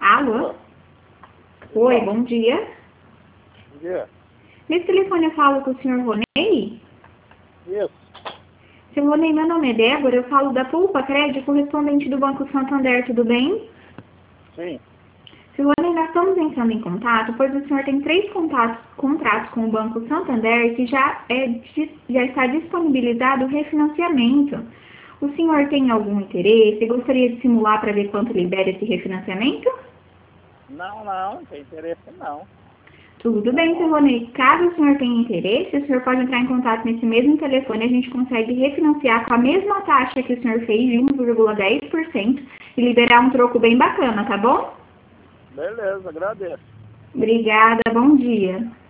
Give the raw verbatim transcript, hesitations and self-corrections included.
Alô? Oi, bom dia. Bom dia. Nesse telefone eu falo com o senhor Ronei? Isso. Senhor Ronei, meu nome é Débora, eu falo da Pulpa Crédito, correspondente do Banco Santander, tudo bem? Sim. Senhor Ronei, nós estamos entrando em contato, pois o senhor tem três contatos, contratos com o Banco Santander que já, é, já está disponibilizado o refinanciamento. O senhor tem algum interesse? Gostaria de simular para ver quanto libera esse refinanciamento? Não, não, não tem interesse não. Tudo bem, senhor Ronei. Caso o senhor tenha interesse, o senhor pode entrar em contato nesse mesmo telefone. A gente consegue refinanciar com a mesma taxa que o senhor fez, de um vírgula dez por cento, e liberar um troco bem bacana, tá bom? Beleza, agradeço. Obrigada, bom dia.